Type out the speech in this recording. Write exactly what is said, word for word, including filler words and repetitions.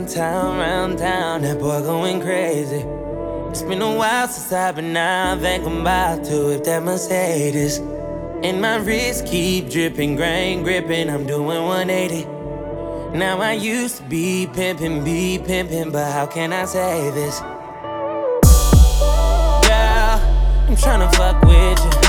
round town, round town, that boy going crazy. It's been a while since I've been out, think I'm about to if that Mercedes. And my wrist keep dripping, grain gripping, I'm doing one eighty. Now I used to be pimping, be pimping, but how can I say this? Girl, I'm tryna fuck with you.